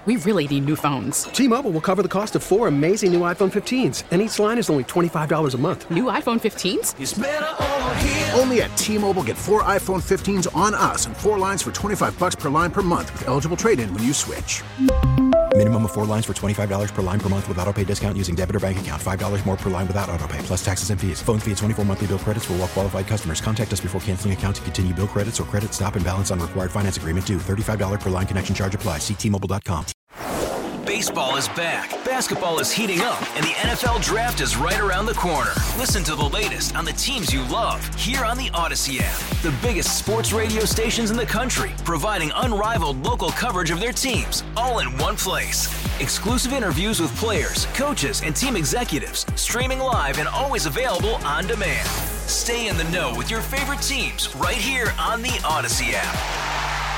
We really need new phones. T-Mobile will cover the cost of 4 amazing new iPhone 15s, and each line is only $25 a month. New iPhone 15s? It's better over here. Only at T-Mobile, get 4 iPhone 15s on us and 4 lines for $25 per line per month with eligible trade-in when you switch. Minimum of 4 lines for $25 per line per month with autopay discount using debit or bank account. $5 more per line without autopay, plus taxes and fees. Phone fee at 24 monthly bill credits for well-qualified customers. Contact us before canceling account to continue bill credits or credit stop and balance on required finance agreement due. $35 per line connection charge applies. See T-Mobile.com. Baseball is back, basketball is heating up, and the NFL Draft is right around the corner. Listen to the latest on the teams you love here on the Odyssey app. The biggest sports radio stations in the country, providing unrivaled local coverage of their teams, all in one place. Exclusive interviews with players, coaches, and team executives, streaming live and always available on demand. Stay in the know with your favorite teams right here on the Odyssey app.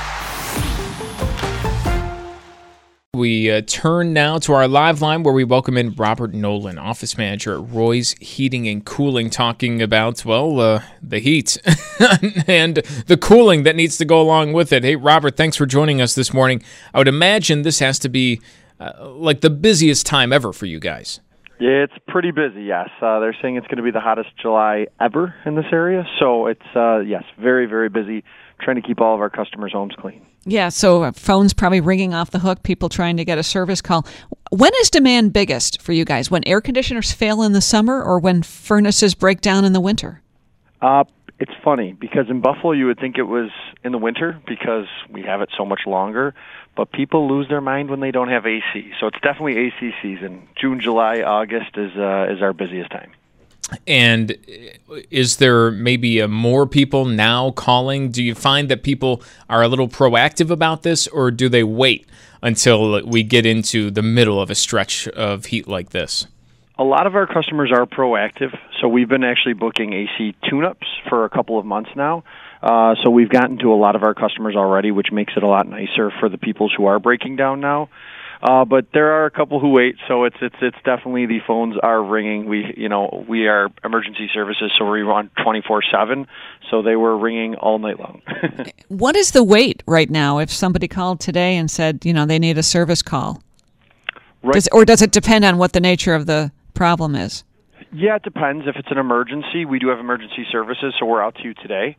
We turn now to our live line where we welcome in Robert Nolan, office manager at Roy's Heating and Cooling, talking about, the heat and the cooling that needs to go along with it. Hey, Robert, thanks for joining us this morning. I would imagine this has to be like the busiest time ever for you guys. Yeah, it's pretty busy, yes. They're saying it's going to be the hottest July ever in this area. So it's, yes, very, very busy, trying to keep all of our customers' homes clean. Yeah, so phones probably ringing off the hook, people trying to get a service call. When is demand biggest for you guys? When air conditioners fail in the summer or when furnaces break down in the winter? It's funny because in Buffalo you would think it was in the winter because we have it so much longer, but people lose their mind when they don't have AC. So it's definitely AC season. June, July, August is our busiest time. And is there maybe more people now calling? Do you find that people are a little proactive about this, or do they wait until we get into the middle of a stretch of heat like this? A lot of our customers are proactive, so we've been actually booking AC tune-ups for a couple of months now. So we've gotten to a lot of our customers already, which makes it a lot nicer for the people who are breaking down now. But there are a couple who wait, so it's definitely the phones are ringing. We are emergency services, so we run 24/7. So they were ringing all night long. What is the wait right now? If somebody called today and said, they need a service call, right. Does it depend on what the nature of the problem is? Yeah, it depends. If it's an emergency, we do have emergency services, so we're out to you today.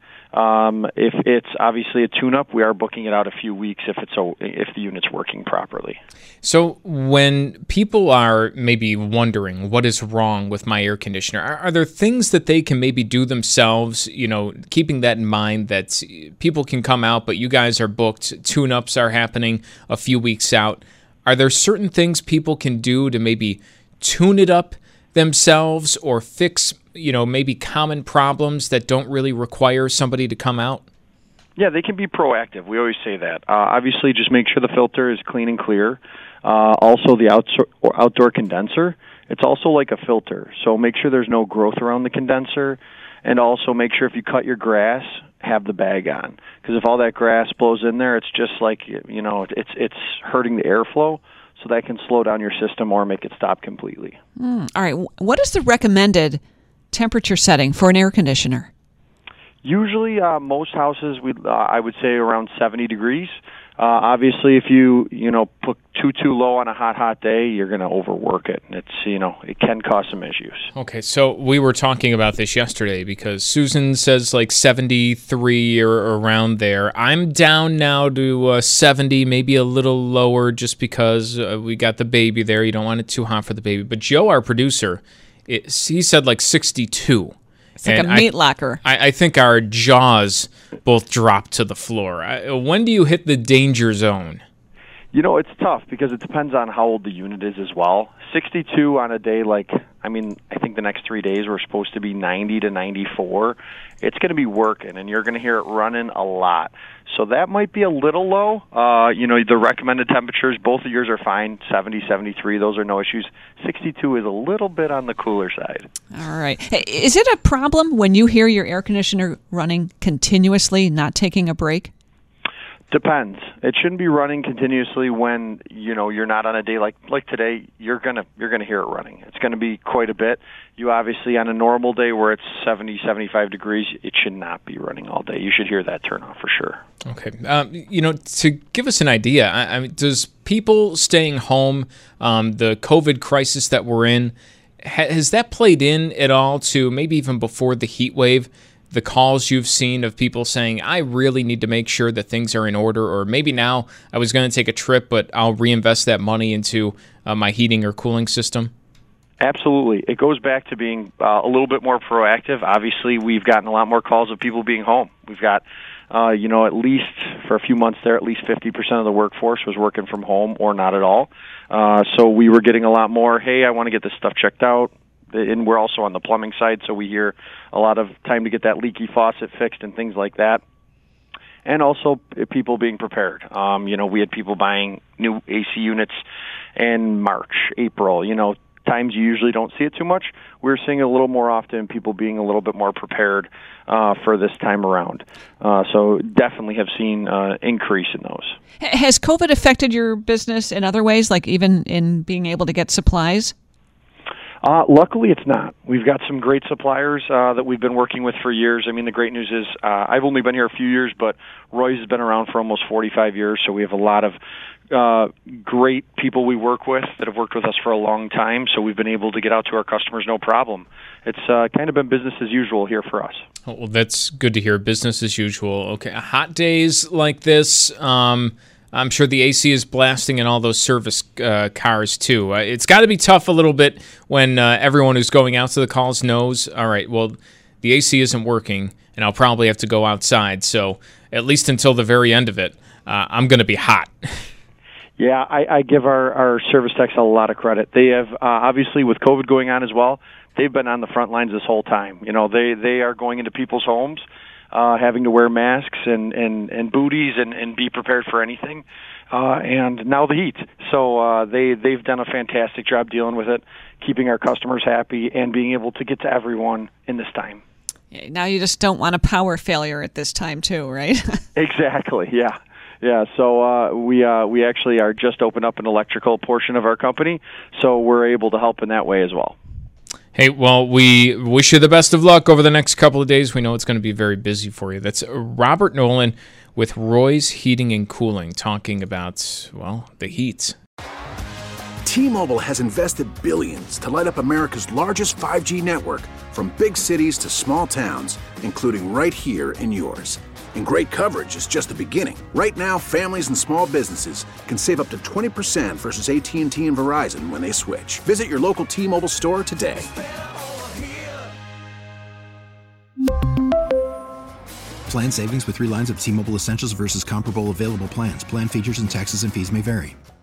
If it's obviously a tune-up, we are booking it out a few weeks if the unit's working properly. So when people are maybe wondering what is wrong with my air conditioner, are there things that they can maybe do themselves, keeping that in mind that people can come out, but you guys are booked, tune-ups are happening a few weeks out. Are there certain things people can do to maybe tune it up themselves or fix, maybe common problems that don't really require somebody to come out? Yeah, they can be proactive. We always say that. Obviously, just make sure the filter is clean and clear. Also, the outdoor condenser, it's also like a filter. So make sure there's no growth around the condenser. And also make sure if you cut your grass, have the bag on. Because if all that grass blows in there, it's just like, it's hurting the airflow. So that can slow down your system or make it stop completely. All right. What is the recommended temperature setting for an air conditioner? Usually, most houses, I would say around 70 degrees. Obviously, if you put too low on a hot day, you're going to overwork it. It's it can cause some issues. Okay, so we were talking about this yesterday because Susan says like 73 or around there. I'm down now to 70, maybe a little lower, just because we got the baby there. You don't want it too hot for the baby. But Joe, our producer, he said like 62. It's like a meat locker. I think our jaws both dropped to the floor. When do you hit the danger zone? It's tough because it depends on how old the unit is as well. 62 on a day I think the next 3 days we're supposed to be 90 to 94. It's going to be working, and you're going to hear it running a lot. So that might be a little low. The recommended temperatures, both of yours are fine, 70, 73. Those are no issues. 62 is a little bit on the cooler side. All right. Is it a problem when you hear your air conditioner running continuously, not taking a break? Depends. It shouldn't be running continuously when you're not on a day like today. You're gonna hear it running. It's gonna be quite a bit. You obviously on a normal day where it's 70, 75 degrees, it should not be running all day. You should hear that turn off for sure. Okay. To give us an idea, does people staying home, the COVID crisis that we're in, has that played in at all to maybe even before the heat wave, the calls you've seen of people saying, I really need to make sure that things are in order, or maybe now I was going to take a trip, but I'll reinvest that money into my heating or cooling system? Absolutely. It goes back to being a little bit more proactive. Obviously, we've gotten a lot more calls of people being home. We've got, at least for a few months there, at least 50% of the workforce was working from home or not at all. So we were getting a lot more, hey, I want to get this stuff checked out. And we're also on the plumbing side, so we hear a lot of time to get that leaky faucet fixed and things like that. And also people being prepared. We had people buying new AC units in March, April, times you usually don't see it too much. We're seeing it a little more often, people being a little bit more prepared for this time around. So definitely have seen increase in those. Has COVID affected your business in other ways, like even in being able to get supplies? Luckily, it's not. We've got some great suppliers that we've been working with for years. I mean, the great news is I've only been here a few years, but Roy's has been around for almost 45 years, so we have a lot of great people we work with that have worked with us for a long time, so we've been able to get out to our customers no problem. It's kind of been business as usual here for us. Oh, well, that's good to hear. Business as usual. Okay, hot days like this, I'm sure the AC is blasting in all those service cars, too. It's got to be tough a little bit when everyone who's going out to the calls knows, all right, well, the AC isn't working, and I'll probably have to go outside. So at least until the very end of it, I'm going to be hot. Yeah, I give our service techs a lot of credit. They have, obviously, with COVID going on as well, they've been on the front lines this whole time. They are going into people's homes, having to wear masks and booties and be prepared for anything. And now the heat. So they've done a fantastic job dealing with it, keeping our customers happy and being able to get to everyone in this time. Now you just don't want a power failure at this time too, right? Exactly, yeah. Yeah, so we actually are just opened up an electrical portion of our company, so we're able to help in that way as well. Hey, well, we wish you the best of luck over the next couple of days. We know it's going to be very busy for you. That's Robert Nolan with Roy's Heating and Cooling talking about, well, the heat. T-Mobile has invested billions to light up America's largest 5G network, from big cities to small towns, including right here in yours. And great coverage is just the beginning. Right now, families and small businesses can save up to 20% versus AT&T and Verizon when they switch. Visit your local T-Mobile store today. Plan savings with 3 lines of T-Mobile Essentials versus comparable available plans. Plan features and taxes and fees may vary.